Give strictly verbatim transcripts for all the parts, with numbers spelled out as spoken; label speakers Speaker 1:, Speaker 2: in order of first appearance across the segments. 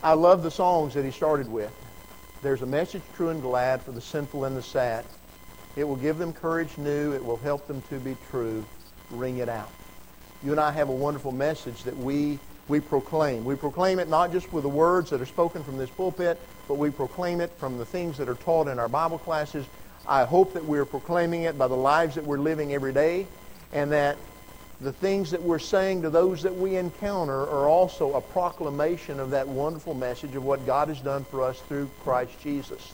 Speaker 1: I love the songs that he started with. There's a message true and glad for the sinful and the sad. It will give them courage new. It will help them to be true. Ring it out. You and I have a wonderful message that we we proclaim. We proclaim it not just with the words that are spoken from this pulpit, but we proclaim it from the things that are taught in our Bible classes. I hope that we're proclaiming it by the lives that we're living every day, and that the things that we're saying to those that we encounter are also a proclamation of that wonderful message of what God has done for us through Christ Jesus.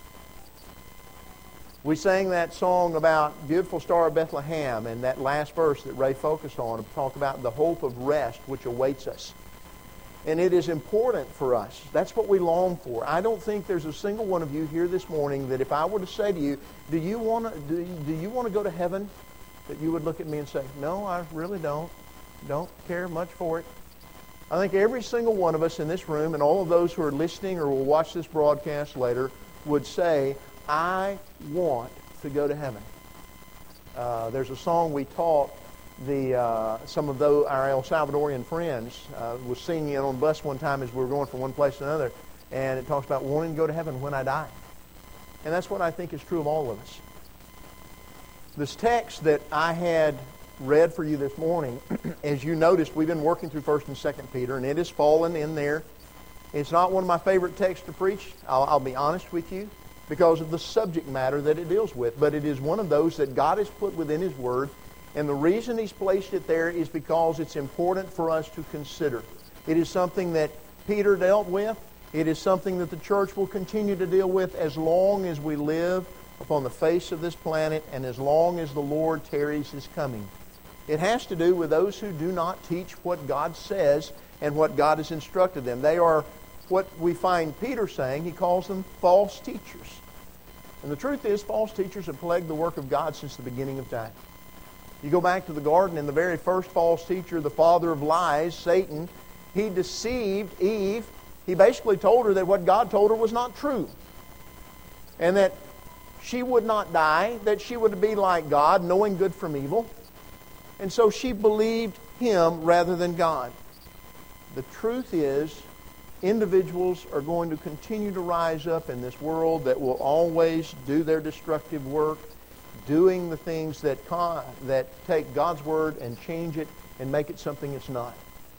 Speaker 1: We sang that song about Beautiful Star of Bethlehem, and that last verse that Ray focused on talked about the hope of rest which awaits us. And it is important for us. That's what we long for. I don't think there's a single one of you here this morning that if I were to say to you, do you want to do you, do you want to go to heaven? That you would look at me and say, no, I really don't. Don't care much for it. I think every single one of us in this room and all of those who are listening or will watch this broadcast later would say, I want to go to heaven. Uh, there's a song we taught the uh, some of those, our El Salvadorian friends uh, was singing it on the bus one time as we were going from one place to another, and it talks about wanting to go to heaven when I die. And that's what I think is true of all of us. This text that I had read for you this morning, as you noticed, we've been working through First and Second Peter, and it has fallen in there. It's not one of my favorite texts to preach, I'll, I'll be honest with you, because of the subject matter that it deals with. But it is one of those that God has put within His Word, and the reason He's placed it there is because it's important for us to consider. It is something that Peter dealt with. It is something that the church will continue to deal with as long as we live upon the face of this planet and as long as the Lord tarries His coming. It has to do with those who do not teach what God says and what God has instructed them. They are what we find Peter saying. He calls them false teachers. And the truth is, false teachers have plagued the work of God since the beginning of time. You go back to the garden, and the very first false teacher, the father of lies, Satan, he deceived Eve. He basically told her that what God told her was not true. And that she would not die, that she would be like God, knowing good from evil. And so she believed him rather than God. The truth is, individuals are going to continue to rise up in this world that will always do their destructive work, doing the things that con- that take God's Word and change it and make it something it's not.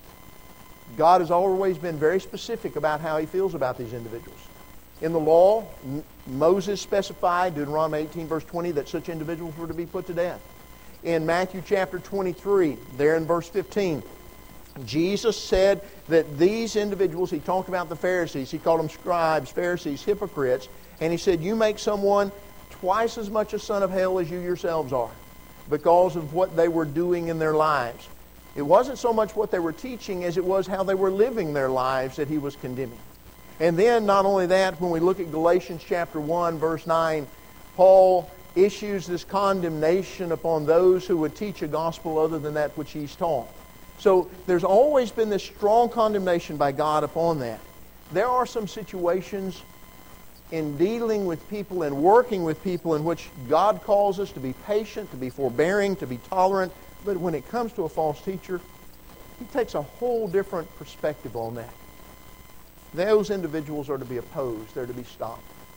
Speaker 1: God has always been very specific about how He feels about these individuals. In the law, M- Moses specified, Deuteronomy eighteen, verse twenty, that such individuals were to be put to death. In Matthew chapter twenty-three, there in verse fifteen, Jesus said that these individuals, He talked about the Pharisees, He called them scribes, Pharisees, hypocrites, and He said, you make someone twice as much a son of hell as you yourselves are because of what they were doing in their lives. It wasn't so much what they were teaching as it was how they were living their lives that He was condemning. And then not only that, when we look at Galatians chapter one, verse nine, Paul issues this condemnation upon those who would teach a gospel other than that which he's taught. So there's always been this strong condemnation by God upon that. There are some situations in dealing with people and working with people in which God calls us to be patient, to be forbearing, to be tolerant. But when it comes to a false teacher, He takes a whole different perspective on that. Those individuals are to be opposed. They're to be stopped.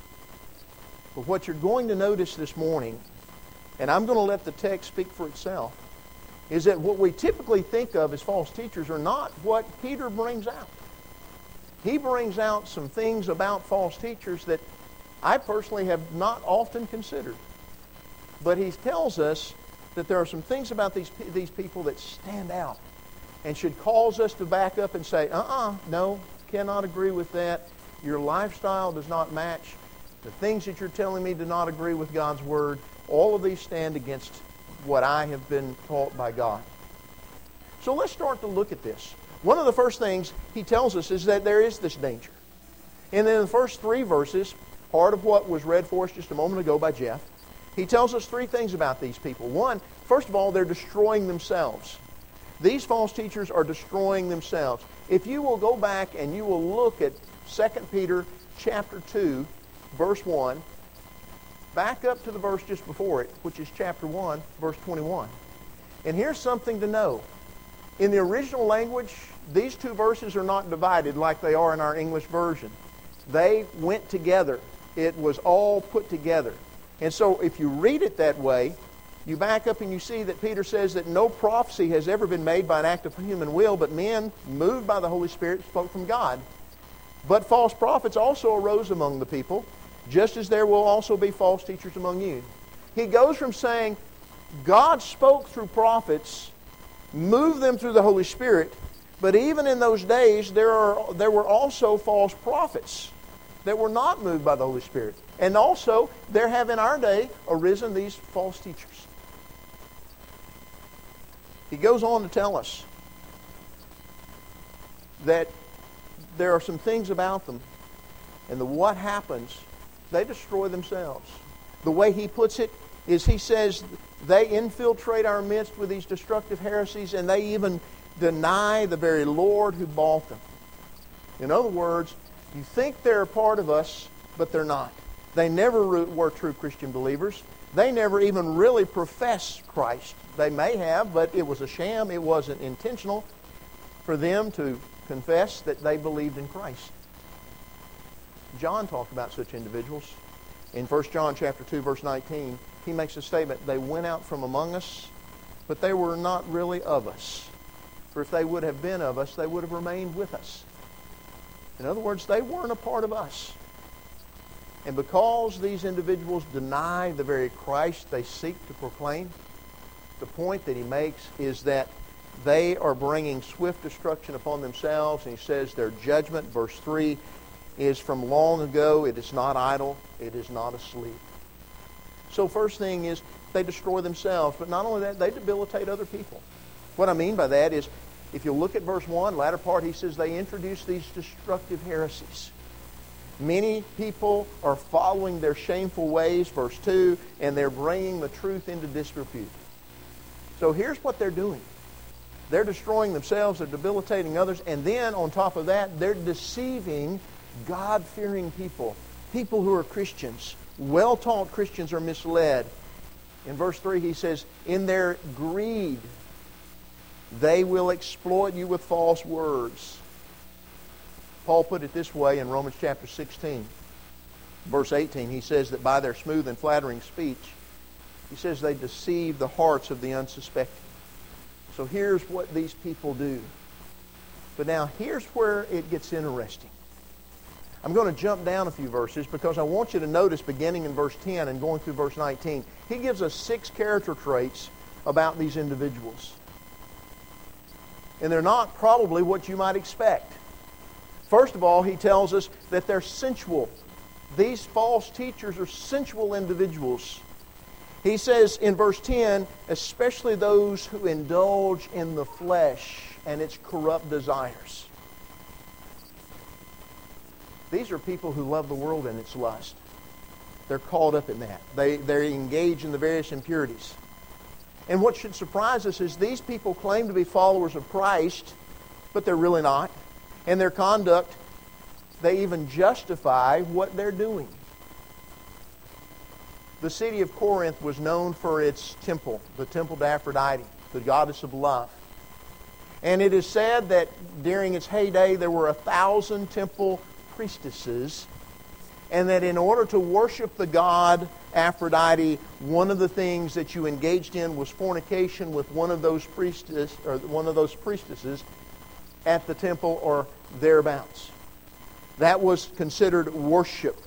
Speaker 1: But what you're going to notice this morning, and I'm going to let the text speak for itself, is that what we typically think of as false teachers are not what Peter brings out. He brings out some things about false teachers that I personally have not often considered. But he tells us that there are some things about these, these people that stand out and should cause us to back up and say, uh-uh, no, cannot agree with that. Your lifestyle does not match. The things that you're telling me do not agree with God's Word. All of these stand against what I have been taught by God. So let's start to look at this. One of the first things he tells us is that there is this danger. And in the first three verses, part of what was read for us just a moment ago by Jeff, he tells us three things about these people. One, first of all, they're destroying themselves. These false teachers are destroying themselves. If you will go back and you will look at Second Peter chapter two, verse one, back up to the verse just before it, which is chapter one, verse twenty-one. And here's something to know. In the original language, these two verses are not divided like they are in our English version. They went together. It was all put together. And so if you read it that way, you back up and you see that Peter says that no prophecy has ever been made by an act of human will, but men, moved by the Holy Spirit, spoke from God. But false prophets also arose among the people, just as there will also be false teachers among you. He goes from saying, God spoke through prophets, moved them through the Holy Spirit, but even in those days, there are there were also false prophets that were not moved by the Holy Spirit. And also, there have in our day arisen these false teachers. He goes on to tell us that there are some things about them, and the what happens, they destroy themselves. The way he puts it is he says they infiltrate our midst with these destructive heresies, and they even deny the very Lord who bought them. In other words, you think they're a part of us, but they're not. They never were true Christian believers. They never even really professed Christ. They may have, but it was a sham. It wasn't intentional for them to confess that they believed in Christ. John talked about such individuals. In First John chapter two, verse nineteen, he makes a statement, they went out from among us, but they were not really of us. For if they would have been of us, they would have remained with us. In other words, they weren't a part of us. And because these individuals deny the very Christ they seek to proclaim, the point that he makes is that they are bringing swift destruction upon themselves. And he says their judgment, verse three, is from long ago. It is not idle. It is not asleep. So first thing is they destroy themselves. But not only that, they debilitate other people. What I mean by that is, if you look at verse one, latter part, he says they introduce these destructive heresies. Many people are following their shameful ways, verse two, and they're bringing the truth into disrepute. So here's what they're doing. They're destroying themselves, they're debilitating others, and then on top of that, they're deceiving God-fearing people, people who are Christians. Well-taught Christians are misled. In verse three, he says, in their greed, they will exploit you with false words. Paul put it this way in Romans chapter sixteen, verse eighteen. He says that by their smooth and flattering speech, he says they deceive the hearts of the unsuspecting. So here's what these people do. But now here's where it gets interesting. I'm going to jump down a few verses because I want you to notice beginning in verse ten and going through verse nineteen, he gives us six character traits about these individuals. And they're not probably what you might expect. First of all, he tells us that they're sensual. These false teachers are sensual individuals. He says in verse ten, especially those who indulge in the flesh and its corrupt desires. These are people who love the world and its lust. They're caught up in that. They, they engage in the various impurities. And what should surprise us is these people claim to be followers of Christ, but they're really not. And their conduct, they even justify what they're doing. The city of Corinth was known for its temple, the temple to Aphrodite, the goddess of love. And it is said that during its heyday there were a thousand temple priestesses, and that in order to worship the god Aphrodite, one of the things that you engaged in was fornication with one of those priestess or one of those priestesses at the temple or thereabouts. That was considered worship.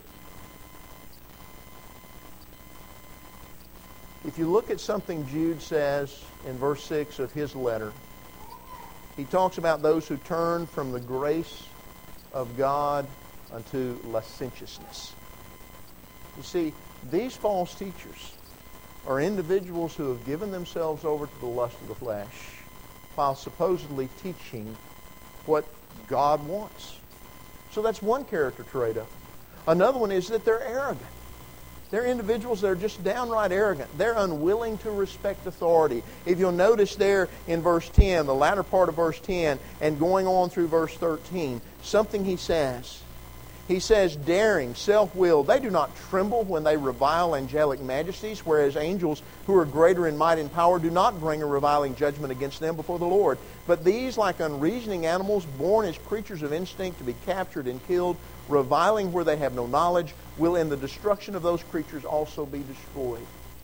Speaker 1: If you look at something Jude says in verse six of his letter, he talks about those who turn from the grace of God unto licentiousness. You see, these false teachers are individuals who have given themselves over to the lust of the flesh while supposedly teaching what God wants. So that's one character trait of them. Another one is that they're arrogant. They're individuals that are just downright arrogant. They're unwilling to respect authority. If you'll notice there in verse ten, the latter part of verse ten, and going on through verse thirteen, something he says. He says, daring, self-willed. They do not tremble when they revile angelic majesties, whereas angels who are greater in might and power do not bring a reviling judgment against them before the Lord. But these, like unreasoning animals, born as creatures of instinct to be captured and killed, reviling where they have no knowledge, will in the destruction of those creatures also be destroyed.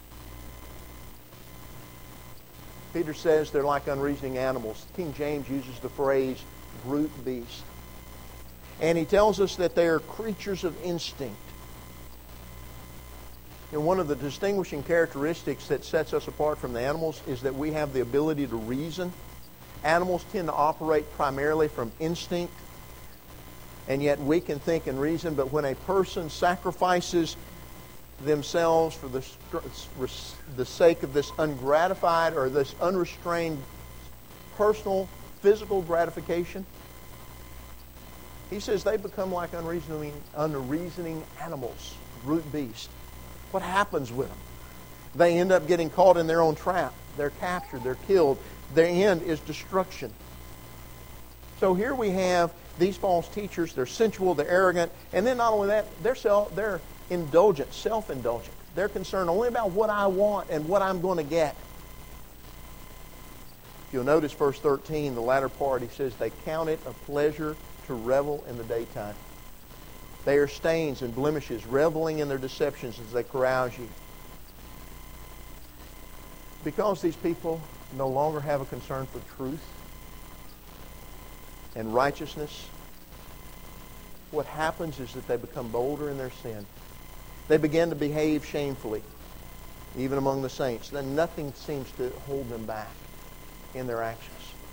Speaker 1: Peter says they're like unreasoning animals. King James uses the phrase brute beast. And he tells us that they are creatures of instinct. And one of the distinguishing characteristics that sets us apart from the animals is that we have the ability to reason. Animals tend to operate primarily from instinct, and yet we can think and reason. But when a person sacrifices themselves for the, the sake of this ungratified or this unrestrained personal, physical gratification, he says they become like unreasoning, unreasoning animals, brute beasts. What happens with them? They end up getting caught in their own trap. They're captured. They're killed. Their end is destruction. So here we have these false teachers. They're sensual. They're arrogant. And then not only that, they're, self, they're indulgent, self-indulgent. They're concerned only about what I want and what I'm going to get. If you'll notice verse thirteen, the latter part, he says, they count it a pleasure to revel in the daytime. They are stains and blemishes, reveling in their deceptions as they carouse you. Because these people no longer have a concern for truth and righteousness, what happens is that they become bolder in their sin. They begin to behave shamefully, even among the saints. Then nothing seems to hold them back in their actions.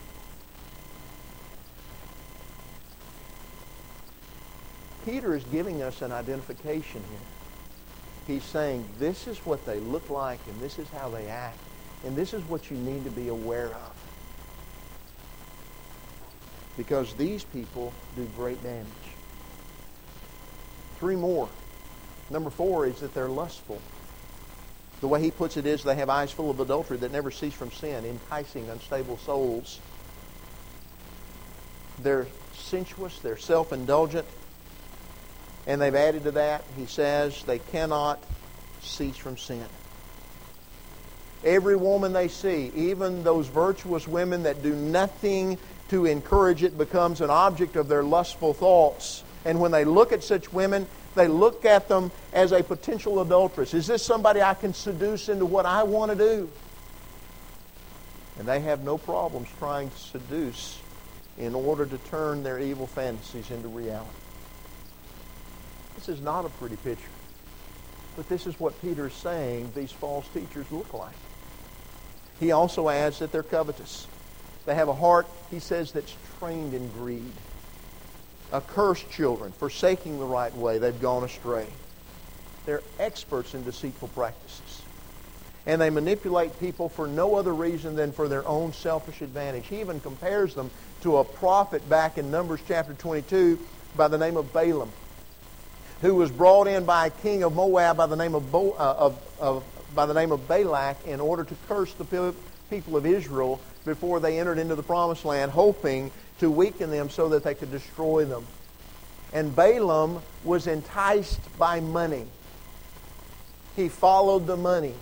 Speaker 1: Peter is giving us an identification here. He's saying this is what they look like and this is how they act. And this is what you need to be aware of. Because these people do great damage. Three more. Number four is that they're lustful. The way he puts it is they have eyes full of adultery that never cease from sin, enticing unstable souls. They're sensuous, they're self-indulgent, and they've added to that, he says, they cannot cease from sin. Every woman they see, even those virtuous women that do nothing to encourage it, becomes an object of their lustful thoughts. And when they look at such women, they look at them as a potential adulteress. Is this somebody I can seduce into what I want to do? And they have no problems trying to seduce in order to turn their evil fantasies into reality. This is not a pretty picture. But this is what Peter is saying these false teachers look like. He also adds that they're covetous. They have a heart, he says, that's trained in greed. Accursed children, forsaking the right way, they've gone astray. They're experts in deceitful practices. And they manipulate people for no other reason than for their own selfish advantage. He even compares them to a prophet back in Numbers chapter twenty-two by the name of Balaam, who was brought in by a king of Moab by the name of, Bo, uh, of, of by the name of Balak in order to curse the people of Israel before they entered into the promised land, hoping to weaken them so that they could destroy them. And Balaam was enticed by money. He followed the money.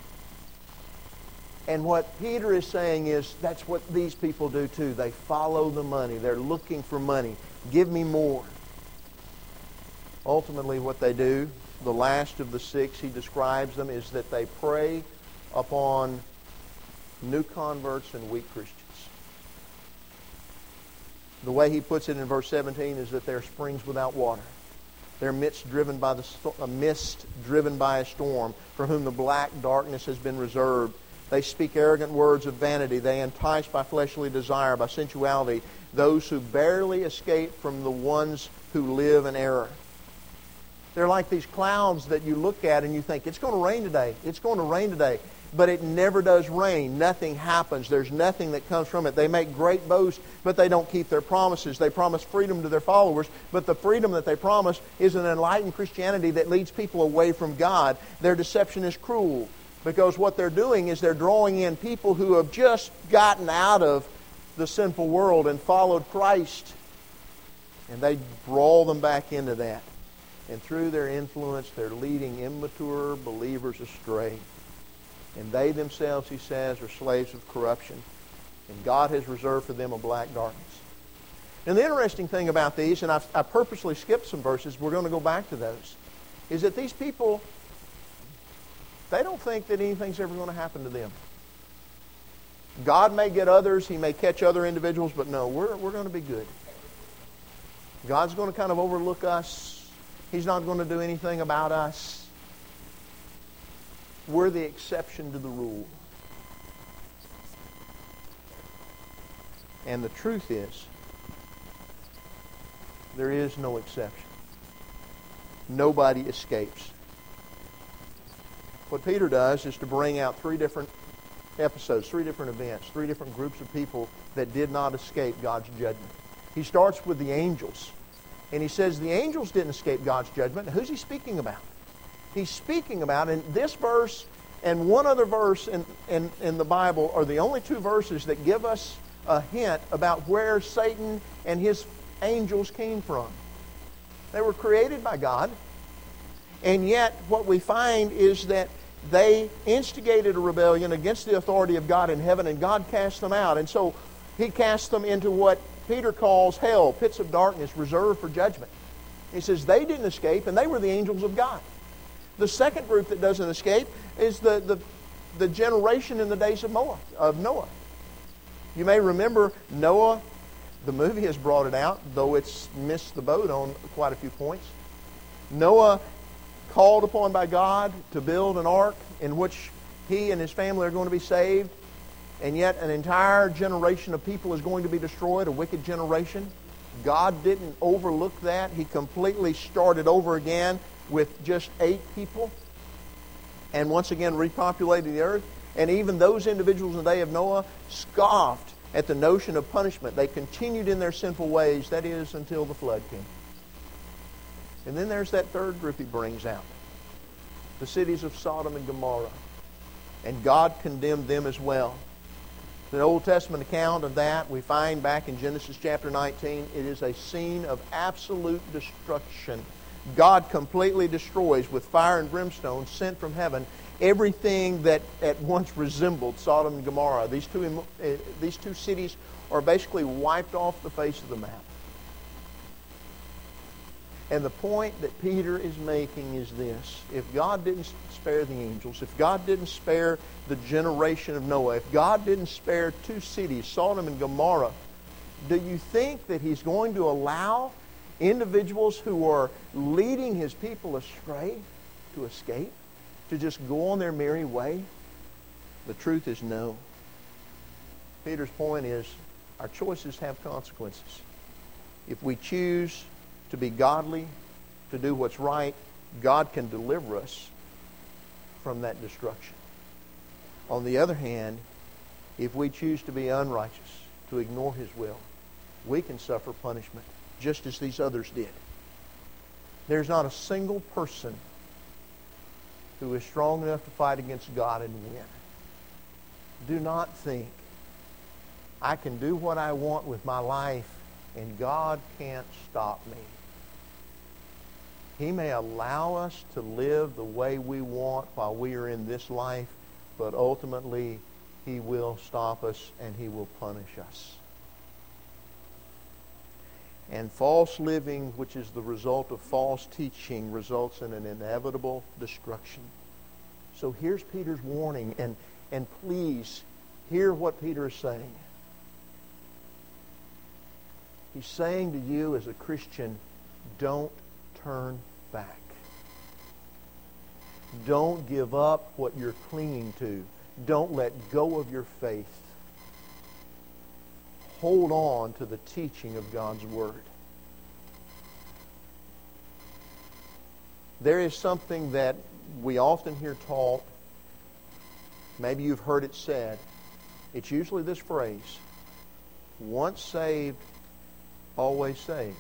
Speaker 1: And what Peter is saying is that's what these people do too. They follow the money. They're looking for money. Give me more. Ultimately what they do, the last of the six he describes them, is that they prey upon new converts and weak Christians. The way he puts it in verse seventeen is that they're springs without water. They're mist driven by the sto- a mist driven by a storm, for whom the black darkness has been reserved. They speak arrogant words of vanity. They entice by fleshly desire, by sensuality, those who barely escape from the ones who live in error. They're like these clouds that you look at and you think, it's going to rain today. It's going to rain today. But it never does rain. Nothing happens. There's nothing that comes from it. They make great boasts, but they don't keep their promises. They promise freedom to their followers, but the freedom that they promise is an enlightened Christianity that leads people away from God. Their deception is cruel, because what they're doing is they're drawing in people who have just gotten out of the sinful world and followed Christ. And they brawl them back into that. And through their influence, they're leading immature believers astray. And they themselves, he says, are slaves of corruption. And God has reserved for them a black darkness. And the interesting thing about these, and I've, I purposely skipped some verses, we're going to go back to those, is that these people, they don't think that anything's ever going to happen to them. God may get others, He may catch other individuals, but no, we're, we're going to be good. God's going to kind of overlook us. He's not going to do anything about us. We're the exception to the rule. And the truth is, there is no exception. Nobody escapes. What Peter does is to bring out three different episodes, three different events, three different groups of people that did not escape God's judgment. He starts with the angels. And he says the angels didn't escape God's judgment. Who's he speaking about? He's speaking about, in this verse and one other verse in, in, in the Bible are the only two verses that give us a hint about where Satan and his angels came from. They were created by God. And yet what we find is that they instigated a rebellion against the authority of God in heaven, and God cast them out. And so He cast them into what Peter calls hell, pits of darkness reserved for judgment. He says they didn't escape, and they were the angels of God. The second group that doesn't escape is the, the, the generation in the days of Noah, of Noah. You may remember Noah. The movie has brought it out, though it's missed the boat on quite a few points. Noah, called upon by God to build an ark in which he and his family are going to be saved, and yet an entire generation of people is going to be destroyed, a wicked generation. God didn't overlook that. He completely started over again with just eight people, and once again repopulated the earth. And even those individuals in the day of Noah scoffed at the notion of punishment. They continued in their sinful ways, that is, until the flood came. And then there's that third group he brings out, the cities of Sodom and Gomorrah. And God condemned them as well. The Old Testament account of that we find back in Genesis chapter nineteen. It is a scene of absolute destruction. God completely destroys with fire and brimstone sent from heaven everything that at once resembled Sodom and Gomorrah. These two, uh, these two cities are basically wiped off the face of the map. And the point that Peter is making is this. If God didn't spare the angels, if God didn't spare the generation of Noah, if God didn't spare two cities, Sodom and Gomorrah, do you think that He's going to allow individuals who are leading His people astray to escape, to just go on their merry way? The truth is no. Peter's point is our choices have consequences. If we choose to be godly, to do what's right, God can deliver us from that destruction. On the other hand, if we choose to be unrighteous, to ignore His will, we can suffer punishment, just as these others did. There's not a single person who is strong enough to fight against God and win. Do not think, I can do what I want with my life and God can't stop me. He may allow us to live the way we want while we are in this life, but ultimately He will stop us and He will punish us. And false living, which is the result of false teaching, results in an inevitable destruction. So here's Peter's warning, and, and please hear what Peter is saying. He's saying to you as a Christian, don't turn back. Don't give up what you're clinging to. Don't let go of your faith. Hold on to the teaching of God's Word. There is something that we often hear taught. Maybe you've heard it said. It's usually this phrase: once saved, always saved.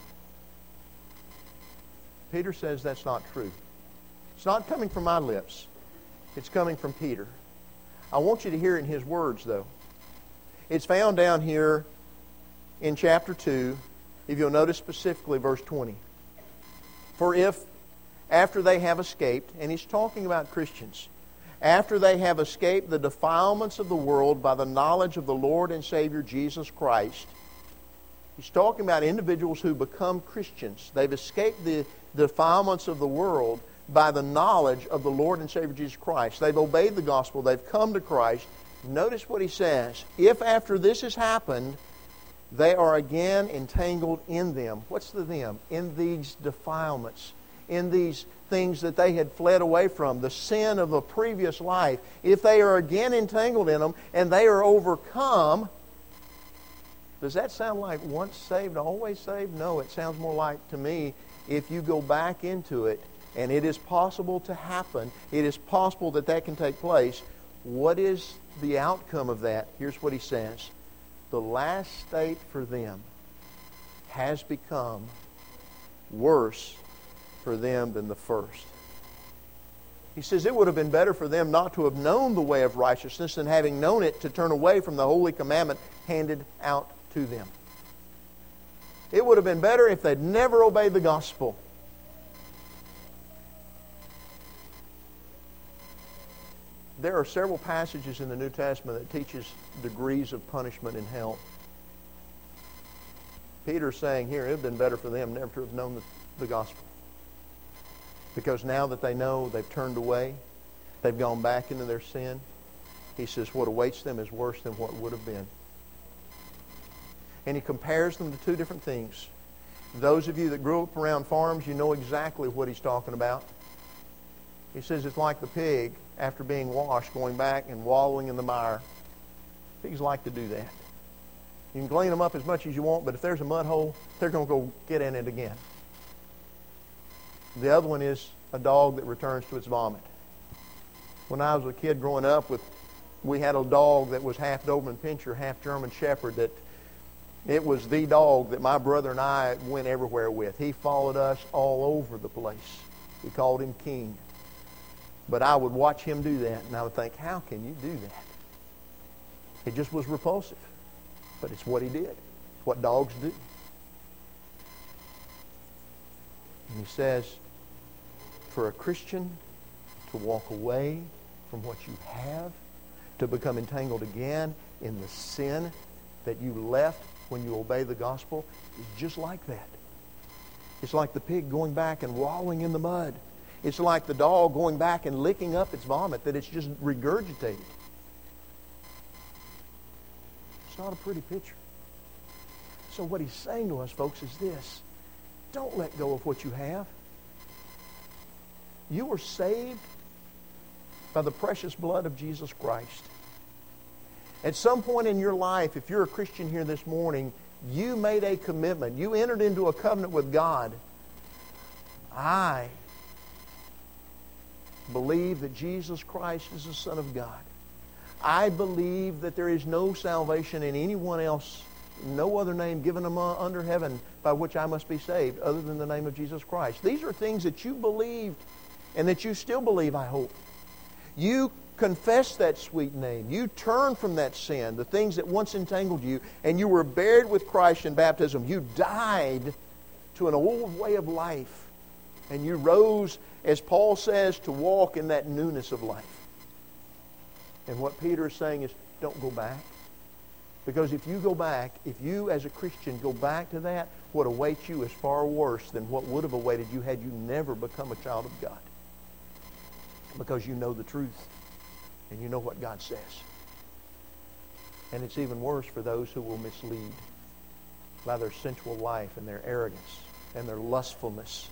Speaker 1: Peter says that's not true. It's not coming from my lips. It's coming from Peter. I want you to hear it in his words, though. It's found down here in chapter two. If you'll notice specifically verse twenty. For if, after they have escaped, and he's talking about Christians, after they have escaped the defilements of the world by the knowledge of the Lord and Savior Jesus Christ, he's talking about individuals who become Christians. They've escaped the defilements of the world by the knowledge of the Lord and Savior Jesus Christ. They've obeyed the gospel. They've come to Christ. Notice what he says. If after this has happened, they are again entangled in them. What's the them? In these defilements. In these things that they had fled away from. The sin of a previous life. If they are again entangled in them and they are overcome, does that sound like once saved, always saved? No, it sounds more like to me, if you go back into it, and it is possible to happen, it is possible that that can take place, what is the outcome of that? Here's what he says. The last state for them has become worse for them than the first. He says it would have been better for them not to have known the way of righteousness than having known it to turn away from the holy commandment handed out to them. It would have been better if they'd never obeyed the gospel. There are several passages in the New Testament that teaches degrees of punishment in hell. Peter's saying here, it would have been better for them never to have known the, the gospel. Because now that they know, they've turned away, they've gone back into their sin, he says what awaits them is worse than what would have been. And he compares them to two different things. Those of you that grew up around farms, you know exactly what he's talking about. He says it's like the pig, after being washed, going back and wallowing in the mire. Pigs like to do that. You can clean them up as much as you want, but if there's a mud hole, they're going to go get in it again. The other one is a dog that returns to its vomit. When I was a kid growing up, with, we had a dog that was half Doberman Pinscher, half German Shepherd, that it was the dog that my brother and I went everywhere with. He followed us all over the place. We called him King. But I would watch him do that, and I would think, how can you do that? It just was repulsive. But it's what he did. It's what dogs do. And he says, for a Christian to walk away from what you have, to become entangled again in the sin that you left when you obey the gospel, is just like that. It's like the pig going back and wallowing in the mud. It's like the dog going back and licking up its vomit that it's just regurgitated. It's not a pretty picture. So what he's saying to us, folks, is this. Don't let go of what you have. You were saved by the precious blood of Jesus Christ. At some point in your life, if you're a Christian here this morning, you made a commitment. You entered into a covenant with God. I believe that Jesus Christ is the Son of God. I believe that there is no salvation in anyone else, no other name given under heaven by which I must be saved other than the name of Jesus Christ. These are things that you believed and that you still believe, I hope. You confess that sweet name. You turn from that sin, the things that once entangled you, and you were buried with Christ in baptism. You died to an old way of life, and you rose, as Paul says, to walk in that newness of life. And what Peter is saying is, don't go back. Because if you go back, if you as a Christian go back to that, what awaits you is far worse than what would have awaited you had you never become a child of God. Because you know the truth. And you know what God says. And it's even worse for those who will mislead by their sensual life and their arrogance and their lustfulness.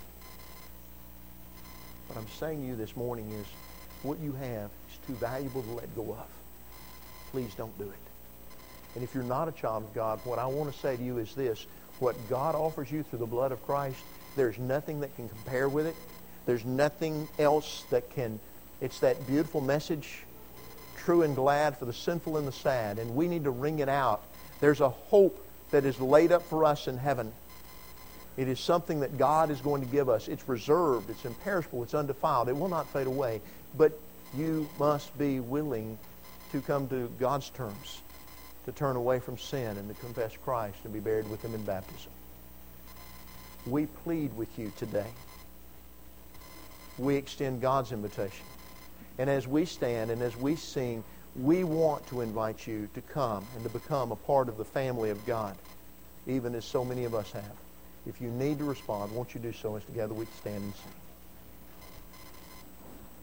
Speaker 1: What I'm saying to you this morning is, what you have is too valuable to let go of. Please don't do it. And if you're not a child of God, what I want to say to you is this. What God offers you through the blood of Christ, there's nothing that can compare with it. There's nothing else that can. It's that beautiful message, true and glad for the sinful and the sad. And we need to ring it out. There's a hope that is laid up for us in heaven. It is something that God is going to give us. It's reserved. It's imperishable. It's undefiled. It will not fade away. But you must be willing to come to God's terms, to turn away from sin and to confess Christ and be buried with Him in baptism. we plead with you today. We extend God's invitation. And as we stand and as we sing, we want to invite you to come and to become a part of the family of God, even as so many of us have. If you need to respond, won't you do so as together we can stand and sing.